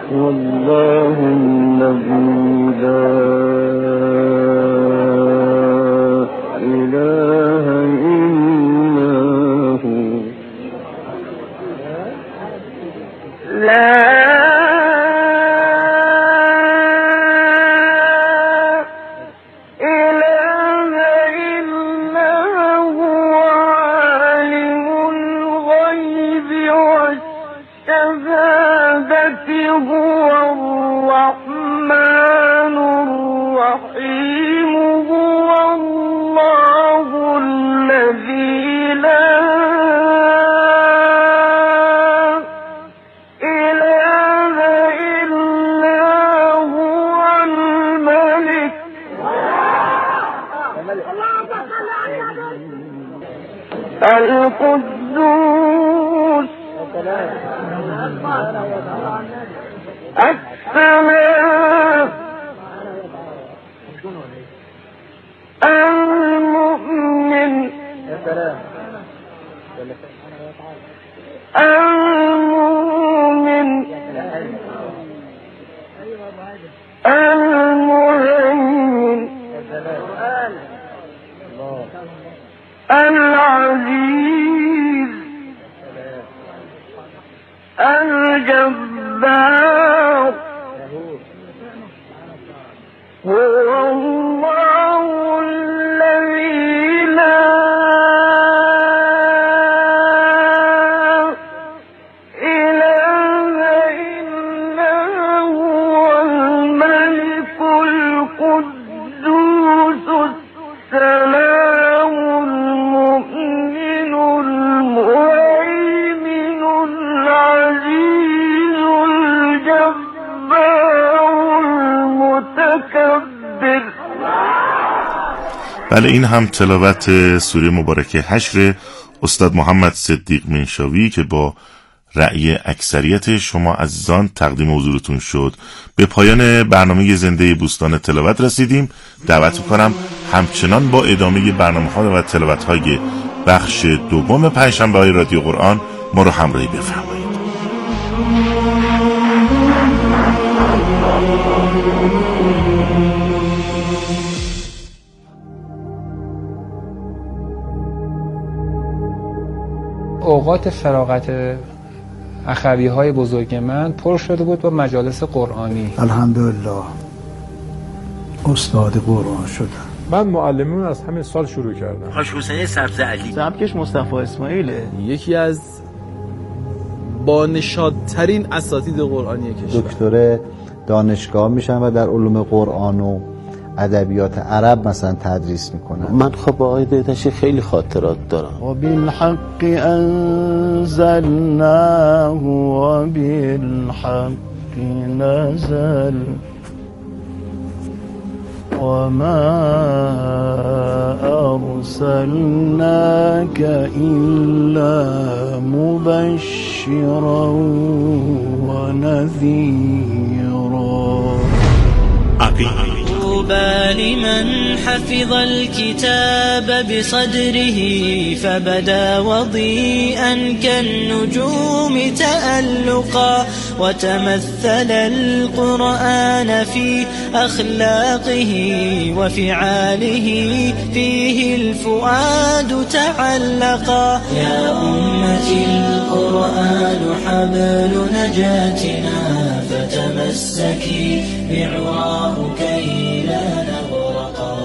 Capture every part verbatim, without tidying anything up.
والله الذي لا إله إلا هو لا هو الرحمن الرحيم هو الله الذي لا إله إلا هو الملك القدوس السلام المؤمن المؤمن المهيمن العزيز الجبار هو الله الذي لا إله إلا هو الملك القدوس السلام المؤمن المهيمن العزيز الجبار المتكبر. بله، این هم تلاوت سوره مبارکه حشر استاد محمد صدیق منشاوی که با رأی اکثریت شما عزیزان تقدیم حضورتون شد. به پایان برنامه زنده بوستان تلاوت رسیدیم. دعوت می‌کنم همچنان با ادامه برنامه‌ها و تلاوت‌های بخش دوم پنجشنبه‌های رادیو قرآن ما رو همراهی بفرمایید. اوقات فراغت اخوی‌های بزرگ من پر شده بود با مجالس قرآنی. الحمدلله استاد قرآن شدم. من معلمون از همین سال شروع کردم. حاج حسین سبز علی، سبکش مصطفی اسماعیله، یکی از با نشاط‌ترین اساتید قرآنی کشور. دکتر دانشگاه میشن و در علوم قرآن و ادبیات عرب مثلا تدریس میکنن. من خب با آقای دیتشی خیلی خاطرات دارم. و بالحق انزلناه و بالحق نزل و ما ارسلناك الا مبشرا و نذیرا. طوبى لمن حفظ الكتاب بصدره فبدا وضيئا كالنجوم تألقا وتمثل القرآن في أخلاقه وفعاله فيه الفؤاد تعلقا. يا أمتي القرآن حبل نجاتنا فتمسكي بعراه كي لا نغرقا.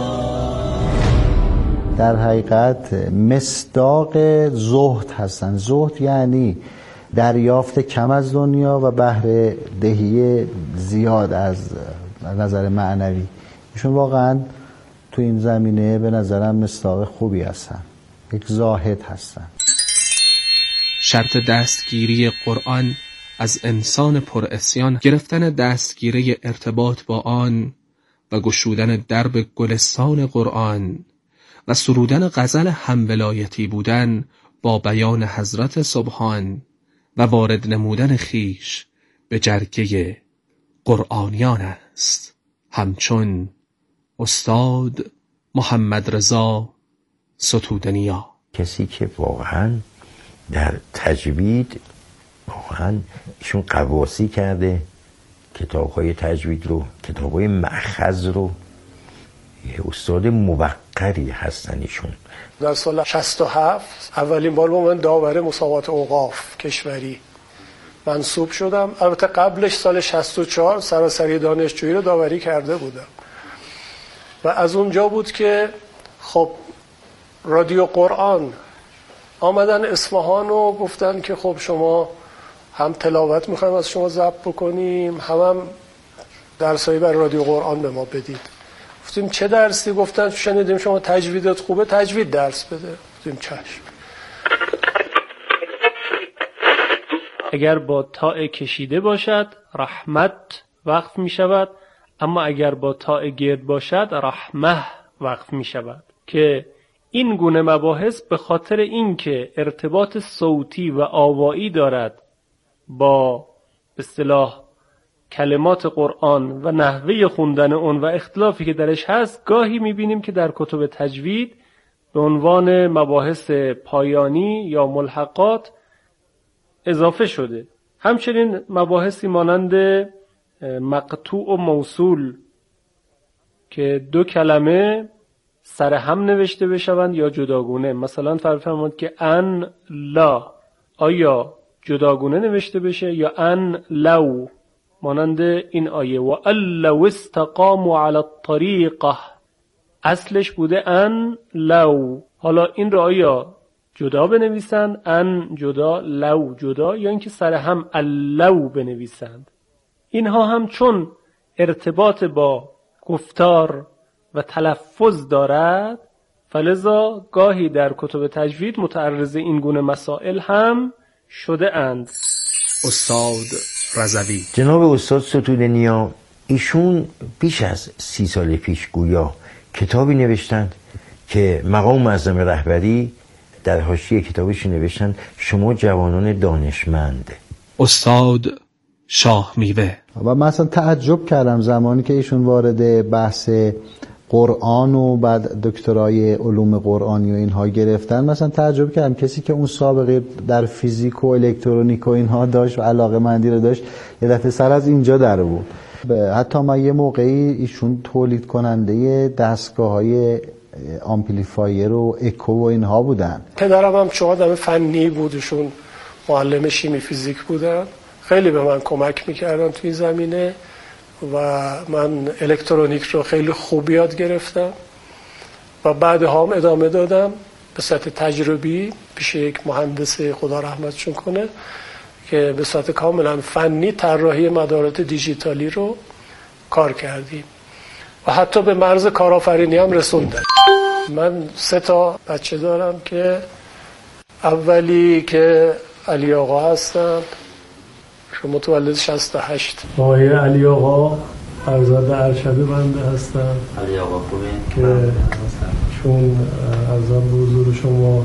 در حقیقت مصداق زهد هستن. زهد یعنی دریافت کم از دنیا و بهره دهی زیاد از نظر معنوی. ایشون واقعا تو این زمینه به نظرم مصداق خوبی هستن، یک زاهد هستن. شرط دستگیری قرآن از انسان پر عصیان، گرفتن دستگیره ارتباط با آن و گشودن درب گلستان قرآن و سرودن غزل همولایتی بودن با بیان حضرت سبحان و وارد نمودن خیش به جرگه قرآنیان است، همچون استاد محمد رضا ستودنیا. کسی که واقعا در تجوید واقعا ایشون قواسی کرده کتاب‌های تجوید رو، کتاب‌های مأخذ رو، یه استاد موقری هستن ایشون. در سال شصت و هفت اولین بار با من داور مسابقات اوقاف کشوری منصوب شدم. البته قبلش سال شصت و چهار سراسری دانشجویی رو داوری کرده بودم و از اونجا بود که خب رادیو قرآن آمدن اصفهان و گفتن که خب شما هم تلاوت میخوایم از شما ضبط بکنیم، هم هم درسایی بر رادیو قرآن به ما بدید. گفتیم چه درسی؟ گفتن شنیدیم شما تجویدت خوبه، تجوید درس بده. گفتیم چشم. اگر با تاء کشیده باشد رحمت وقف می شود، اما اگر با تاء گرد باشد رحمه وقف می شود، که این گونه مباحث به خاطر اینکه ارتباط صوتی و آوایی دارد با به اصطلاح کلمات قرآن و نحوه خوندن اون و اختلافی که درش هست، گاهی میبینیم که در کتب تجوید به عنوان مباحث پایانی یا ملحقات اضافه شده. همچنین مباحثی مانند مقطوع و موصول که دو کلمه سر هم نوشته بشوند یا جداگونه. مثلا فرمود که ان لا، آیا جداگونه نوشته بشه یا ان لو، مانند این آیه و لو استقاموا علی الطریقه، اصلش بوده ان لو. حالا این را آیا جدا بنویسند ان جدا لو جدا، یا اینکه سر هم اللو بنویسند؟ اینها هم چون ارتباط با گفتار و تلفظ دارد، فلذا گاهی در کتب تجوید متعرض این گونه مسائل هم شده اند. استاد رضوی. جناب استاد ستودنیا ایشون بیش از سی سال پیش گویا کتابی نوشتند که مقام معظم رهبری در حاشیه کتابش نوشتن شما جوانان دانشمند. استاد شاه میوه. و مثلا تعجب کردم زمانی که ایشون وارد بحث قرآن و بعد دکترای علوم قرآنی و اینها گرفتن، مثلا تعجب کردم کسی که اون سابقه در فیزیک و الکترونیک و اینها داشت و علاقه مندی رو داشت یه دفعه سر از اینجا در بود. حتی من یه موقعی ایشون تولید کننده دستگاه های آمپلیفایر و اکو و اینها بودن. پدرم هم چون آدم فنی بودشون، معلم شیمی فیزیک بودن، خیلی به من کمک میکردن توی زمینه و من الکترونیک رو خیلی خوب یاد گرفتم و بعدها هم ادامه دادم به صورت تجربی پیش یک مهندس خدا رحمتشون کنه که به صورت کاملا فنی طراحی مدارات دیجیتالی رو کار کردیم و حتی به مرز کارآفرینی هم رسوندم. من سه تا بچه دارم که اولی که علی آقا هستن، شما متولد شصت و هشت. آقای علی آقا فرزند ارشد بنده هستن. علی آقا خوبه که چون ارزم به حضور شما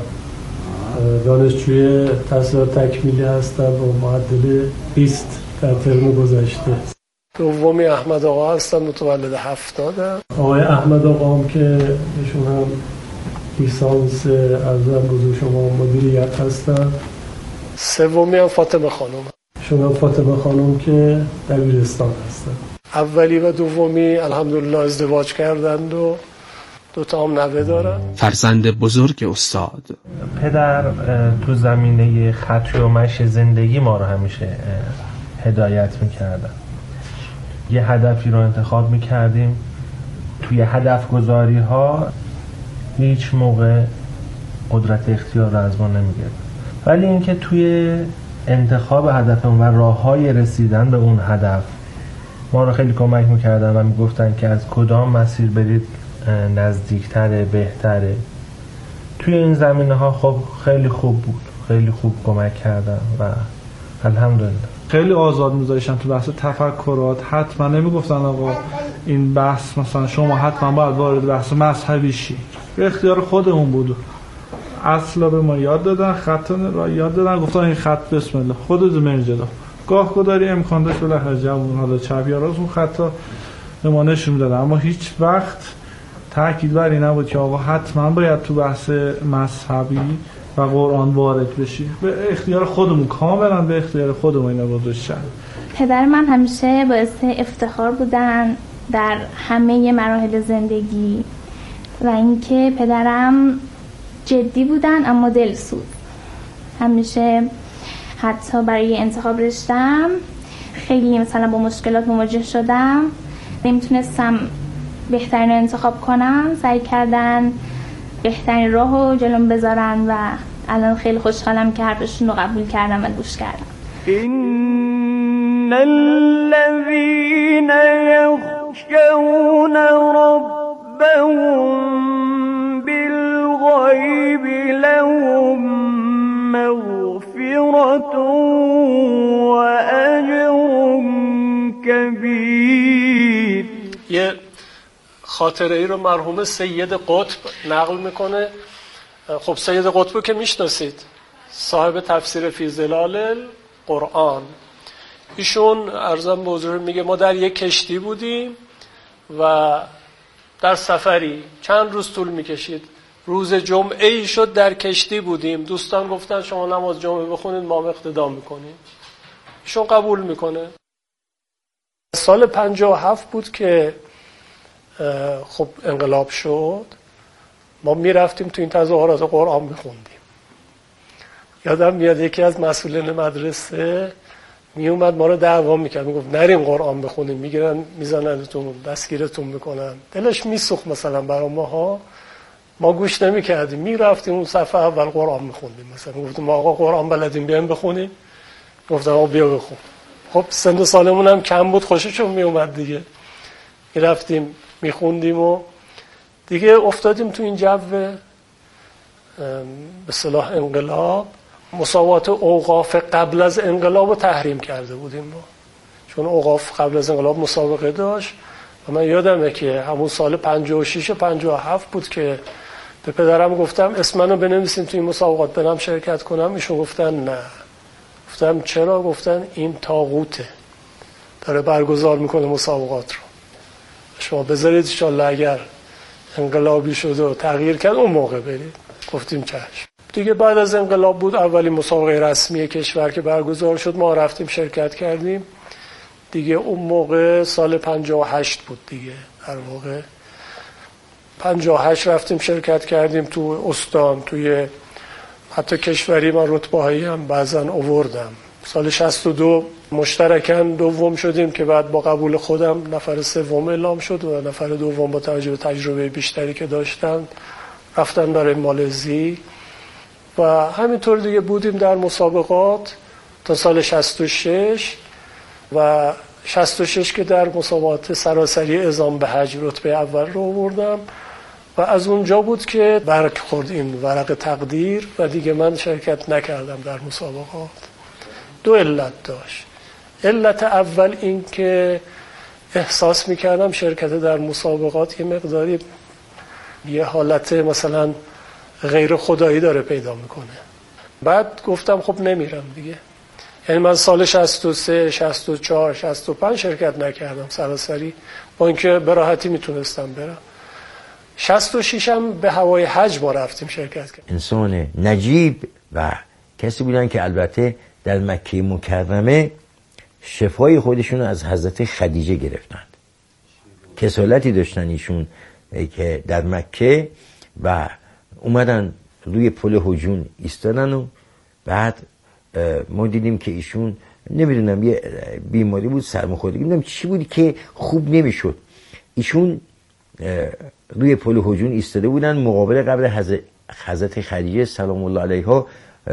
دانشجوی تحصیلات تکمیلی هستن و معدل بیست در ترم گذشته. دومی احمد آقا هستن، متولد هفتاد. آقای احمد آقا هم که ایشون هم لیسانس ارزم به حضور شما مدیریت هستن. سومی هم فاطمه خانم، شما فاطمه خانم که دبیرستان هستن. اولی و دومی الحمدلله ازدواج کردند و دو تا هم نوه دارن. فرزند بزرگ استاد. پدر تو زمینه خطی و مشی زندگی ما رو همیشه هدایت میکردن. یه هدفی رو انتخاب میکردیم، توی هدف گذاری ها هیچ موقع قدرت اختیار رو از ما نمیگرد، ولی اینکه توی انتخاب هدفمون و راههای رسیدن به اون هدف ما رو خیلی کمک میکردن و میگفتن که از کدام مسیر برید نزدیکتره، بهتره. توی این زمینه ها خب خیلی خوب بود، خیلی خوب کمک کردن و الحمدلله. خیلی آزاد میذاشتن تو بحث تفکرات. حتما نمیگفتن آقا این بحث مثلا شما حتما باید وارد بحث مذهبی شی، به اختیار خودمون بود. اصلا به ما یاد دادن، خط را یاد دادن، گفتن این خط بسم الله خودت من جلو. گاه گداری امکان داشت بالاخره جوون حالا چپ یا راست اون خطا به ما نشون میدادن، اما هیچ وقت تاکید بر این نبود که آقا حتما باید تو بحث مذهبی و قرآن وارد بشی. به اختیار خودمون، کاملا به اختیار خودمون اینا گذاشتن. پدر من همیشه باعث افتخار بودن در همه مراحل زندگی و اینکه پدرم جدی بودن اما دلسوز. همیشه حتی برای انتخاب رشته‌ام خیلی مثلا با مشکلات مواجه شدم، نمیتونستم بهترین رو انتخاب کنم، سعی کردن بهترین راه رو جلوم بذارن و الان خیلی خوشحالم که حرفشون رو قبول کردم و گوش کردم. إن الذين يخشون ربهم بالغيب لهم مغفرة وأجر كبير. یه خاطره ای رو مرحوم سید قطب نقل میکنه. خب سید قطب که میشناسید، صاحب تفسیر فی ظلال قرآن. ایشون ارزم به حضور میگه ما در یک کشتی بودیم و در سفری چند روز طول میکشید. روز جمعه ای شد در کشتی بودیم، دوستان گفتن شما نماز جمعه بخونید ما اقتدا میکنیم. ایشون قبول میکنه. سال پنجاه و هفت بود که خب انقلاب شد. ما میرفتیم تو این تظاهرات قرآن میخوندیم. یادم میاد یکی از مسئولین مدرسه میومد ما رو دعوا میکرد، میگفت نریم قرآن بخونیم، میگیرن میزننتون، دستگیرتون میکنن. دلش میسوخت مثلا برای ماها. ما گوش نمیکردیم، میرفتیم اون صفحه اول قرآن میخوندیم. مثلا گفتیم ما آقا قرآن بلدیم بیایم بخونیم، گفتن آقا بیا بخون. خب سن و سالمون هم کم بود، خوششون میومد دیگه. میرفتیم میخوندیم و دیگه افتادیم تو این جو به اصطلاح انقلاب. مساوات اوقاف قبل از انقلاب رو تحریم کرده بودیم ما، چون اوقاف قبل از انقلاب مسابقه داشت و من یادمه که همون سال پنجاه و شش و پنجاه و هفت بود که به پدرم گفتم اسم منو بنویسیم تو این مسابقات برم شرکت کنم. ایشون گفتن نه. گفتم چرا؟ گفتن این طاغوته داره برگزار میکنه مسابقات رو، شما بذارید ان شاءالله اگر انقلابی شد و تغییر کرد اون موقع برید. گفتیم چشم. دیگه بعد از انقلاب بود اولین مسابقه رسمی کشور که برگزار شد، ما رفتیم شرکت کردیم دیگه. اون موقع سال پنجاه و هشت بود دیگه، در واقع پنجاه و هشت رفتیم شرکت کردیم تو استان، توی حتی کشوری من رتبه هایی هم بعضا آوردم. سال شصت و دو مشترکاً دوم شدیم که بعد با قبول خودم نفر سوم اعلام شد و نفر دوم با توجه به تجربه بیشتری که داشتن رفتن برای مالزی و همینطور دیگه بودیم در مسابقات تا سال شصت و شش و شصت و شش که در مسابقات سراسری اعزام به حج رتبه اول رو آوردم و از اونجا بود که برق خورد این ورق تقدیر و دیگه من شرکت نکردم در مسابقات. دو علت داشت. علت اول این که احساس میکردم شرکت در مسابقات یه مقداری یه حالت مثلا غیر خدایی داره پیدا میکنه. بعد گفتم خب نمیرم دیگه. یعنی من سال شصت و سه، شصت و چهار، شصت و پنج شرکت نکردم سراسری، با اینکه به راحتی میتونستم برم. شصت و شش هم به هوای حج ما رفتیم شرکت کردیم. انسان نجیب و کسی بودن که البته در مکه مکرمه شفای خودشون از حضرت خدیجه گرفتند. کسالتی داشتن ایشون که در مکه و اومدن روی پل هجون ایستادن و بعد ما دیدیم که ایشون نمیدونم یه بیماری بود، سرماخوردگی، نمیدونم چی بود که خوب نمیشد. ایشون روی پل هجون ایستاده بودن مقابل قبر حضرت خدیجه سلام الله علیها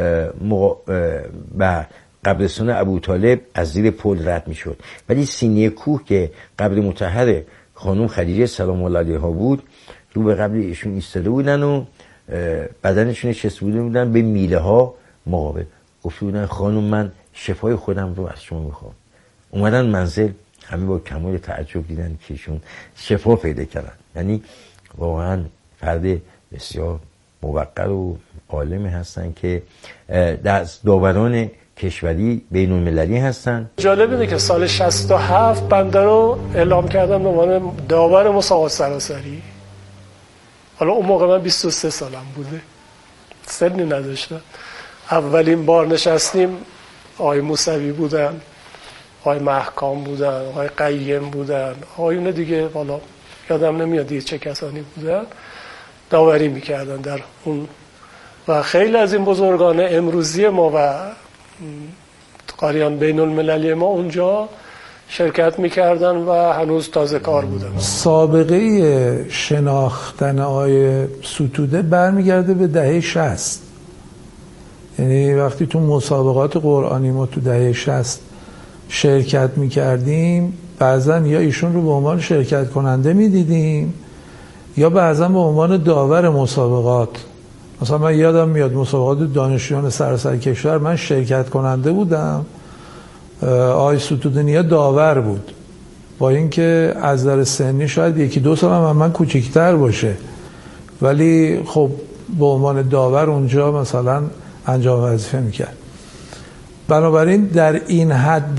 و قبرستان ابو طالب از زیر پل رد میشد. ولی سینه کوه که قبر مطهر خانم خدیجه سلام الله علیها بود رو به قبر ایشون ایستاده بودن و بدنشون چسبیده بودن به میله ها مقابل. گفته بودن خانم من شفای خودم رو از شما میخوام. اومدن منزل همه با کمال تعجب دیدن که ایشون شفا پیدا کردن. یعنی واقعا فرد بسیار موقر و عالمی هستن که در داوران کشوری بین المللی هستن. جالب اینه که سال شصت و هفت بنده رو اعلام کردم به عنوان داور مسابقات سراسری. حالا اون موقع من بیست و سه سالم بوده. سنی نداشتن. اولین بار نشستیم آقای موسوی بودن، آقای محکام بودن، آقای قیم بودن، آقایون دیگه والا یادم نمیاد دیگه چه کسانی بودن، داوری میکردن در اون و خیلی از این بزرگان امروزی ما و قاریان بین المللی ما اونجا شرکت میکردن و هنوز تازه کار بودن. سابقه شناختن آقای ستوده برمیگرده به دهه شصت. یعنی وقتی تو مسابقات قرآنی ما تو دهه شصت شرکت میکردیم، بعضا یا ایشون رو به عنوان شرکت کننده میدیدیم یا بعضا به عنوان داور مسابقات. مثلا من یادم میاد مسابقات دانشجویان سراسر کشور من شرکت کننده بودم، آقای ستودنیا داور بود، با اینکه از نظر سنی شاید یکی دو سال هم من کوچکتر باشه، ولی خب به عنوان داور اونجا مثلا انجام وظیفه میکرد. بنابراین در این حد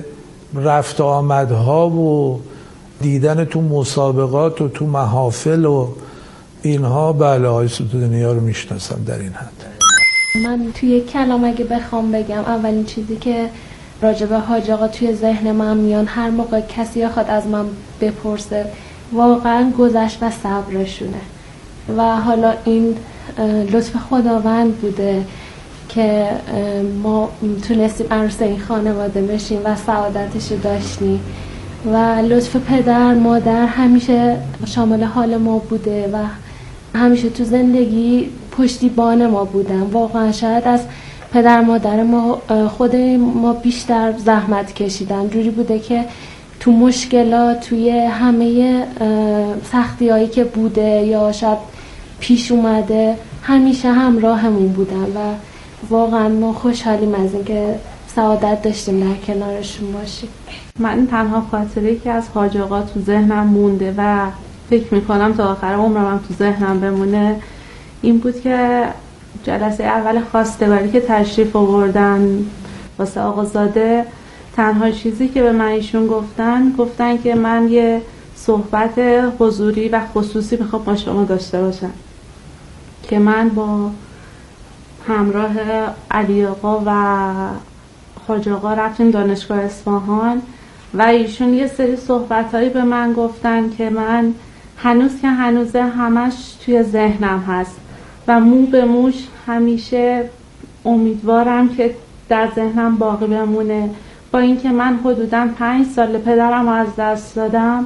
رفت آمدها و دیدن تو مسابقات و تو محافل و اینها، بله آقای ستودنیا رو میشناسم در این حد. من توی کلام اگه بخوام بگم، اولین چیزی که راجب حاج آقا توی ذهن من میان هر موقع کسی خود از من بپرسه، واقعا گذشت و صبرشونه و حالا این لطف خداوند بوده که ما تونستیم عروس این خانواده بشیم و سعادتش داشتیم و لطف پدر مادر همیشه شامل حال ما بوده و همیشه تو زندگی پشتیبان ما بودن. واقعا شاید از پدر مادر ما خود ما بیشتر زحمت کشیدن، جوری بوده که تو مشکلات، توی همه سختی هایی که بوده یا شاید پیش اومده همیشه همراهمون بودن و واقعا ما خوشحالیم از اینکه سعادت داشتیم در کنارشون باشیم. من تنها خاطره که از حاج آقا تو ذهنم مونده و فکر میکنم تا آخر عمرم تو ذهنم بمونه این بود که جلسه اول خواستگاری که تشریف آوردن واسه آقازاده، تنها چیزی که به من ایشون گفتن گفتن که من یه صحبت حضوری و خصوصی میخوام با شما داشته باشم که من با همراه علی آقا و حاج آقا رفتیم دانشگاه اصفهان و ایشون یه سری صحبتایی به من گفتن که من هنوز که هنوزه همش توی ذهنم هست و مو به موش همیشه امیدوارم که در ذهنم باقی بمونه. با اینکه من حدوداً پنج سال پدرم رو از دست دادم،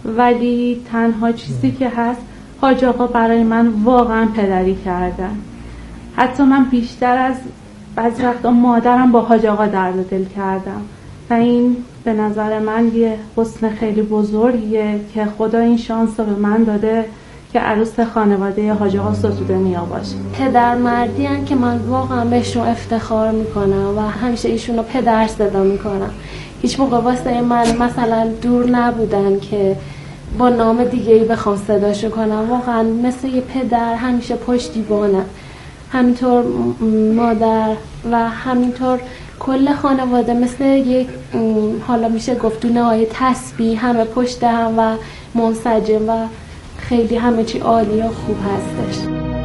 ولی تنها چیزی که هست حاج آقا برای من واقعا پدری کردن. حتی من بیشتر از بعضی وقتا مادرم با حاج آقا درد دل کردم و این به نظر من یه حسن خیلی بزرگیه که خدا این شانس رو به من داده که عروس خانواده حاج آقا ستودنیا باشه. پدر مردی هن که من واقعا بهشون افتخار میکنم و همیشه ایشون رو پدر صدا میکنم. هیچ موقع واسه من مثلا دور نبودن که با نام دیگه ای بخوام صداشو کنم. واقعا مثل یه پدر همیشه پشتیبانم، همینطور مادر و همینطور کل خانواده مثل یک حالا میشه گفت دونه های تسبیح همه پشت هم و منسجم و خیلی همه چی عالی و خوب هستش.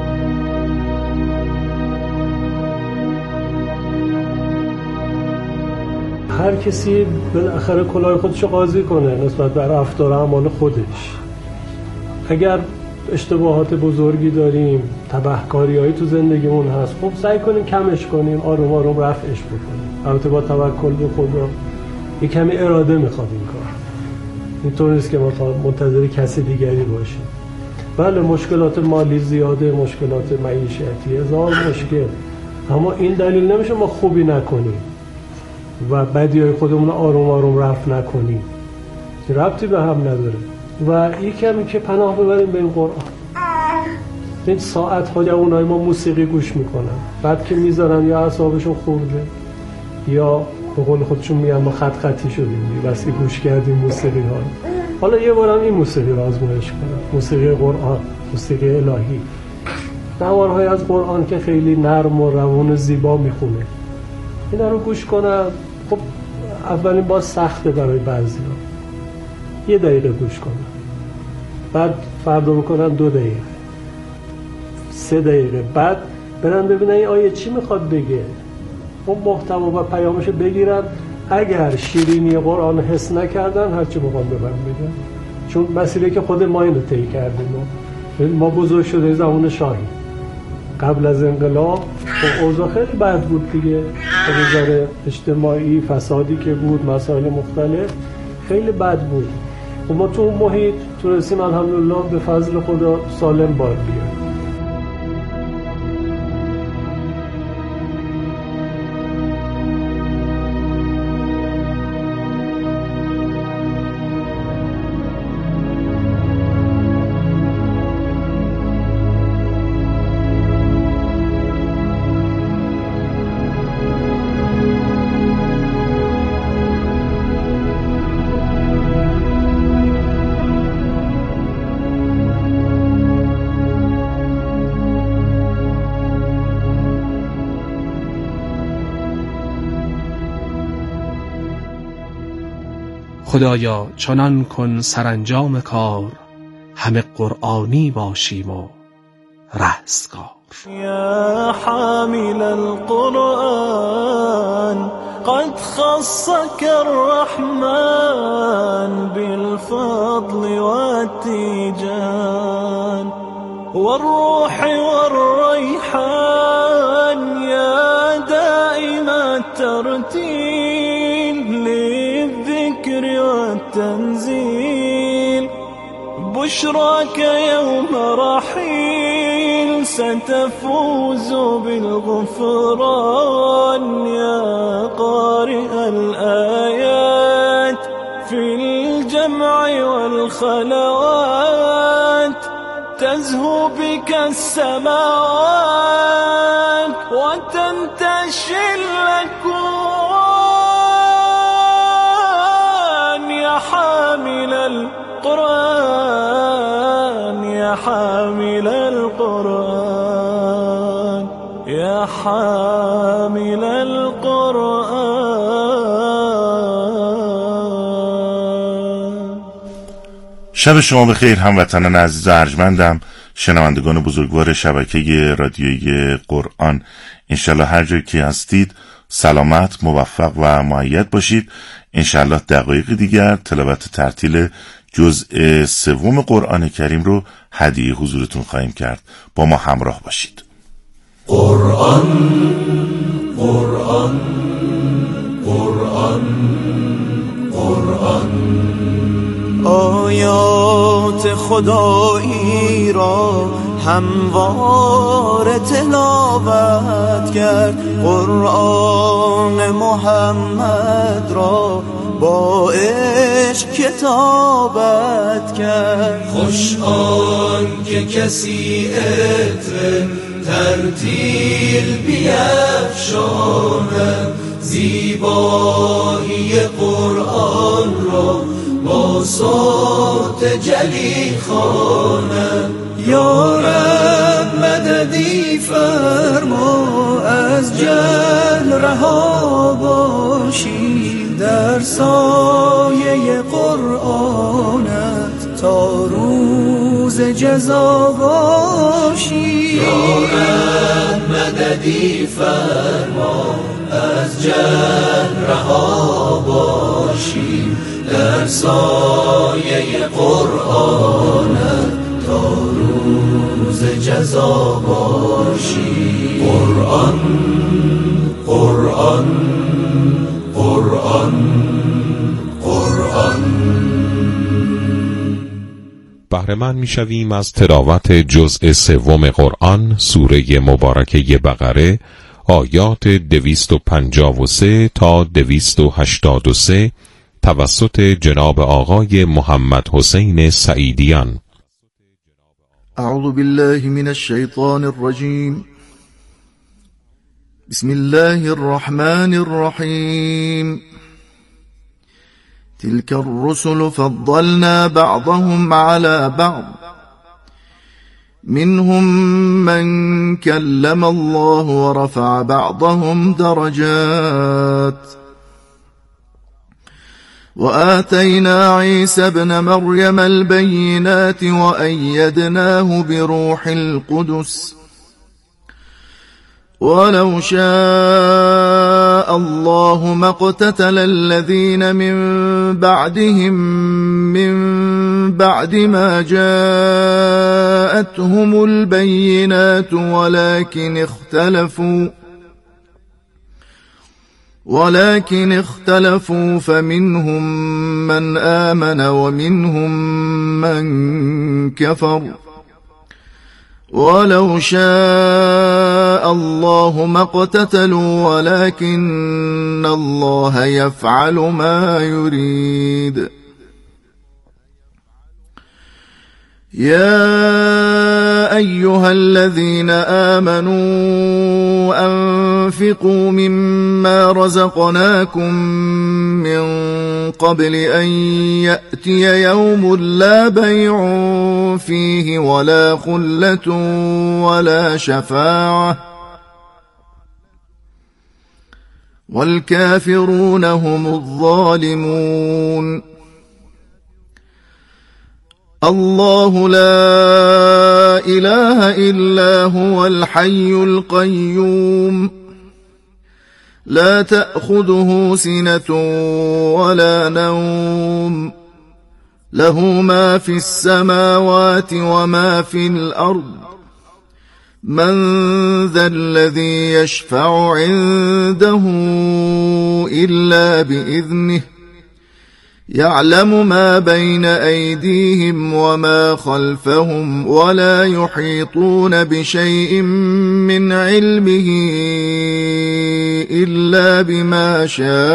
هر کسی بالاخره کلاه خودشو قاضی کنه نسبت به رفتار و اعمال خودش. اگر اشتباهات بزرگی داریم، تبهکاری‌هایی تو زندگیمون هست، خب سعی کنیم کمش کنیم، آروم آروم رفعش بکنیم. البته با توکل به خدا. یک کمی اراده میخواد این کار. اینطور نیست که ما منتظر کسی دیگری باشیم. بله مشکلات مالی زیاده، مشکلات معیشتی، هزار مشکل، اما این دلیل نمیشه ما خوبی نکنیم و بدیهای خودمون آروم آروم رفع نکنیم. ربطی به هم نداره. و یک کمی که پناه ببریم به این قرآن. این ساعت ها جوانای ما موسیقی گوش میکنن، بعد که میذارن یا اعصابشون خورده یا به قول خودشون میگن ما خط خطی شدیم بس گوش کردیم موسیقی ها. حالا یه بارم این موسیقی رو آزمایش کنیم، موسیقی قرآن، موسیقی الهی، نوارهای از قرآن که خیلی نرم و روان و زیبا میخونه، اینا رو گوش کنن. خب اولین بار سخته برای بعضی ها، یه دقیقه گوش کنن، بعد فردا بکنن دو دقیقه، سه دقیقه، بعد برن ببینن این آیه چی میخواد بگه، اون محتوا و پیامش بگیرن. اگر شیرینی قرآن حس نکردن هرچی بخوام به من بگن، چون مسیری که خود ما اینو طی کردیم. ما بزرگ شده زمان شاهی، قبل از انقلاب اوضاع خیلی بد بود دیگه، نظر اجتماعی، فسادی که بود، مسائل مختلف خیلی بد بود. و ما تو اون محیط تونستیم الحمدلله به فضل خدا سالم بار بیاریم. خدایا چنان کن سرانجام کار، همه قرآنی باشیم و رستگار. یا حامل القرآن قد خصك الرحمن بالفضل والتيجان والروح والريحان يا دائم الترتيل للذكر والتنزيل. بشراك يوم رحيل ستفوز بالغفران يا قارئ الآيات في الجمع والخلوات. تزهو بك السماوات وتنتشي الأكوان يا حامل القرآن يا حامل القرآن يا حامل القرآن. شب شما بخیر هموطنان عزیز و ارجمندم، شنوندگان بزرگوار شبکه رادیویی قرآن. انشالله هر جایی که هستید سلامت، موفق و مؤید باشید. انشالله دقایق دیگر تلاوت ترتیل جزء سوم قرآن کریم رو هدیه حضورتون خواهیم کرد. با ما همراه باشید. قرآن قرآن قرآن قرآن آیات خدایی را هموار تلاوت کرد. قرآن محمد را با عشق کتابت کرد. خوش آن که کسی عطر ترتیل بیفشاند، زیبایی قرآن را با صوت جلی خواند. یا رب مددی فرما از جهل رها باشیم، در سایه قرآنت تا روز جزا باشیم. یا رب مددی فرما از جهل رها باشیم، در سایه قرآنت تا روز جزا باشی. قرآن قرآن قرآن قرآن. بهره‌مند می‌شویم از تلاوت جزء سوم قرآن، سوره مبارکه بقره، آیات دویست و پنجاه و سه تا دویست و هشتاد و سه توسط جناب آقای محمد حسین سعیدیان. اعوذ بالله من الشیطان الرجیم. بسم الله الرحمن الرحیم. تلك الرسل فضلنا بعضهم على بعض، منهم من كلم الله ورفع بعضهم درجات. وآتينا عيسى ابن مريم البينات وأيدناه بروح القدس ولو شاء الله ما اقتتل الذين من بعدهم من بعد ما جاءتهم البينات ولكن اختلفوا ولكن اختلفوا فمنهم من آمن ومنهم من كفر ولو شاء الله ما اقتتلوا ولكن الله يفعل ما يريد. يا أيها الذين آمنوا أنفقوا مما رزقناكم من قبل أن يأتي يوم لا بيع فيه ولا خلة ولا شفاعة والكافرون هم الظالمون. الله لا إله إلا هو الحي القيوم لا تأخذه سنة ولا نوم له ما في السماوات وما في الأرض من ذا الذي يشفع عنده إلا بإذنه يعلم ما بين أيديهم وما خلفهم ولا يحيطون بشيء من علمه إلا بما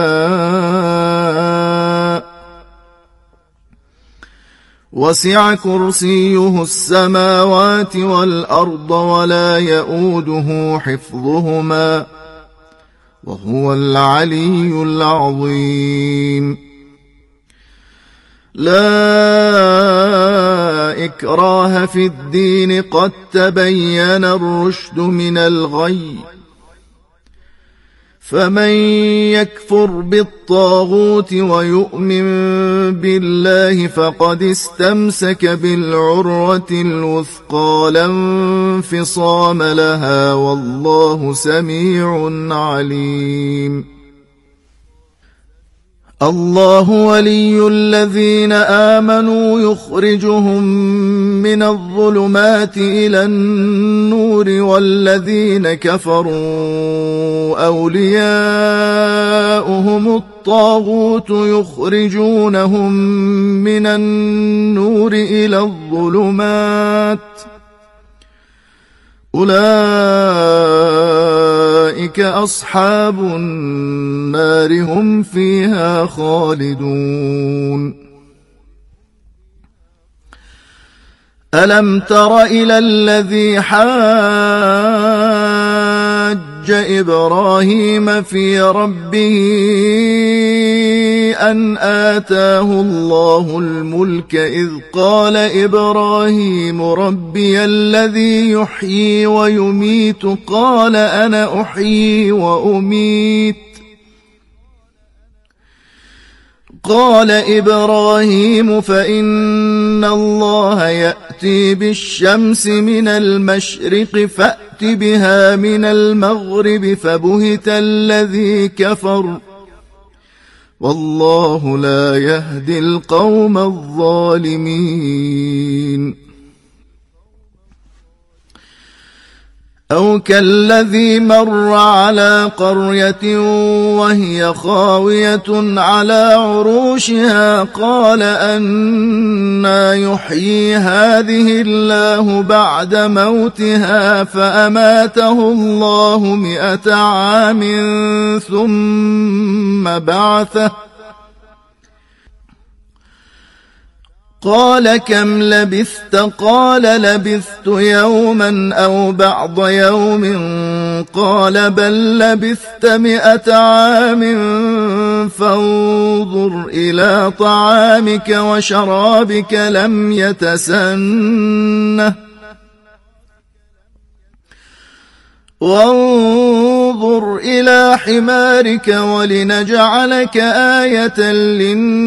شاء وسع كرسيه السماوات والأرض ولا يؤوده حفظهما وهو العلي العظيم. لا إكراه في الدين قد تبين الرشد من الغي فمن يكفر بالطاغوت ويؤمن بالله فقد استمسك بالعروة الوثقى لا انفصام لها والله سميع عليم. الله ولي الذين آمنوا يخرجهم من الظلمات إلى النور والذين كفروا أولياؤهم الطاغوت يخرجونهم من النور إلى الظلمات أولئك أصحاب النار هم فيها خالدون. ألم تر إلى الذي حاج إبراهيم في ربه أن آتاه الله الملك إذ قال إبراهيم ربي الذي يحيي ويميت قال أنا أحيي وأميت قال إبراهيم فإن الله يأتي بالشمس من المشرق فأت بها من المغرب فبهت الذي كفر والله لا يهدي القوم الظالمين. أو كالذي مر على قرية وهي خاوية على عروشها قال أنى يحيي هذه الله بعد موتها فأماته الله مئة عام ثم بعثه قال كم لبثت قال لبثت يوما أو بعض يوم قال بل لبثت مئة عام فانظر إلى طعامك وشرابك لم يتسنه وانظر إلى حمارك ولنجعلك آية للناس